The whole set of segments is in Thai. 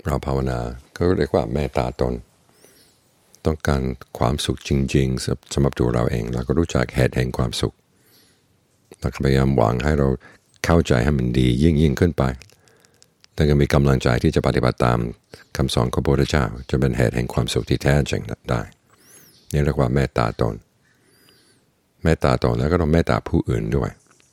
เราภาวนาก็เรียกว่าเมตตาตนต้องการความสุขจริงๆสำหรับตัวเราเองเราก็รู้จักเหตุแห่งความสุขเราพยายามหวังให้เราเข้าใจให้มันดียิ่งขึ้นไปแต่ก็มีกำลังใจที่จะปฏิบัติตามคำสอนของพระพุทธเจ้าจะเป็นเหตุแห่งความสุขที่แท้จริงได้นี่เรียกว่าเมตตาตนเมตตาตนแล้วก็ต้องเมตตาผู้อื่นด้วย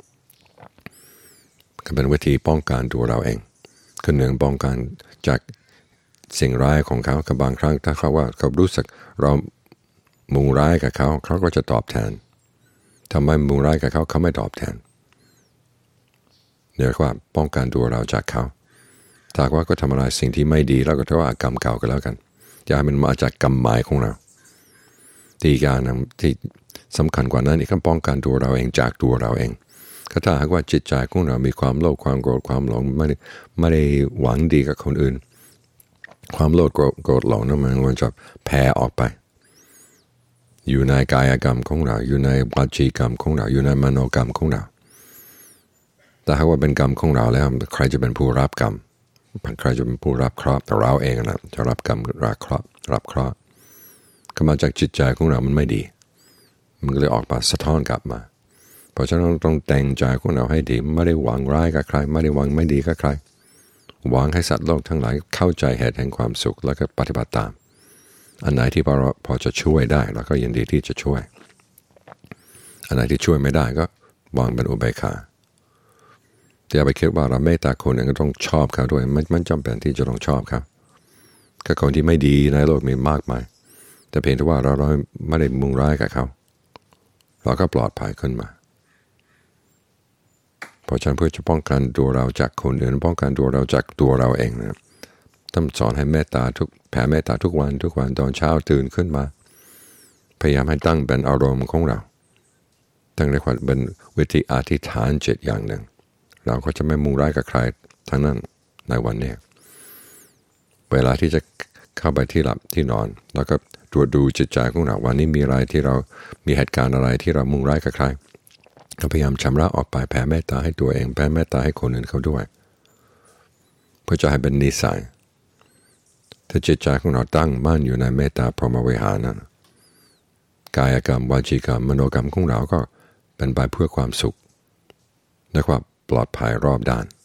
ก็เป็นวิธีป้องกันตัวเราเองคือหนึ่งป้องกันจากสิ่งร้ายของเขากับบางครั้งถ้าเขารู้สึกเรามุ่งร้ายกับเขาก็จะตอบแทนทำไมมุ่งร้ายกับเขาไม่ตอบแทนเรียกว่าป้องกันตัวเราจากเขาถ้าว่าก็ทำอะไรสิ่งที่ไม่ดีแล้วก็ถือว่ากรรมเก่ากันแล้วกันจะให้มันมาจากกรรมหมายของเราที่การที่สำคัญกว่านั้นอีกก็ป้องกันตัวเราเองจากตัวเราเองก็ถ้าหากว่าจิตใจของเรามีความโลภความโกรธความหลงไม่ได้หวังดีกับคนอื่นความโลภโกรธหลงนั้นมันจะแผ่ออกไปอยู่ในกายกรรมของเราอยู่ในวจีกรรมของเราอยู่ในมโนกรรมของเราแต่หากว่าเป็นกรรมของเราแล้วใครจะเป็นผู้รับกรรมใครจะเป็นผู้รับเคราะห์แต่เราเองนะจะรับกรรมรับเคราะห์ก็มาจากจิตใจของเรามันไม่ดีมันก็เลยออกมาสะท้อนกลับมาเพราะฉะนั้นต้องแต่งใจของเราให้ดีไม่ได้หวังร้ายกับใครไม่ได้หวังไม่ดีกับใครหวังให้สัตว์โลกทั้งหลายเข้าใจเหตุแห่งความสุขแล้วก็ปฏิบัติตามอันไหนที่พอจะช่วยได้เราก็ยินดีที่จะช่วยอันไหนที่ช่วยไม่ได้ก็วางเป็นอุเบกขาอย่าไปคิดว่าเราเมตตาคนอื่นก็ต้องชอบเขาด้วยมันจำเป็นที่จะต้องชอบเขาก็คนที่ไม่ดีในโลกมีมากมายแต่เพียงแต่ว่าเราไม่ได้มุ่งร้ายกับเขาเราก็ปลอดภัยขึ้นมาเพราะฉะนั้นเพื่อจะป้องกันตัวเราจากคนอื่นป้องกันตัวเราจากตัวเราเองนะต้องสอนให้เมตตาแผ่เมตตาทุกวันตอนเช้าตื่นขึ้นมาพยายามให้ตั้งเป็นอารมณ์ของเราตั้งในความเป็นวิธีอธิษฐานจิตอย่างหนึ่งเราก็จะไม่มุ่งร้ายกับใครทั้งนั้นในวันนี้เวลาที่จะเข้าไปที่หลับที่นอนแล้วก็ตรวจดูจิตใจของเราวันนี้มีอะไรที่เรามีเหตุการณ์อะไรที่เรามุ่งร้ายกับใครก็พยายามชำระออกไปแผ่เมตตาให้ตัวเองแผ่เมตตาให้คนอื่นเขาด้วยเพื่อจะให้เป็นนิสัยถ้าจิตใจของเราตั้งมั่นอยู่ในเมตตาพรหมวิหารนั้นกายกรรมวจีกรรมมโนกรรมของเราก็เป็นไปเพื่อความสุขและความปลอดภัยรอบด้าน